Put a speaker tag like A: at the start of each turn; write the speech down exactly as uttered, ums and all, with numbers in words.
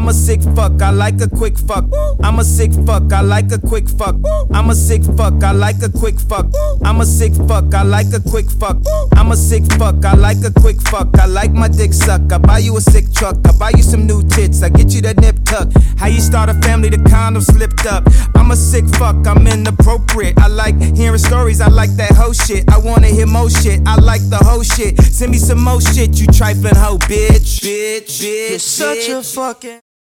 A: I'm a sick fuck, I like a quick fuck. I'm a sick fuck, I like a quick fuck. I'm a sick fuck, I like a quick fuck. I'm a sick fuck, I like a quick fuck. I'm a sick fuck, I like a quick fuck. I like my dick suck. I buy you a sick truck. I buy you some new tits. I get you that nip tuck. How you start a family, the condom slipped up. I'm a sick fuck, I'm inappropriate. I like hearing stories, I like that hoe shit. I wanna hear more shit, I like the whole shit. Send me some more shit, you trifling hoe, bitch. Bitch, bitch,
B: You're such
A: bitch.
B: a fucking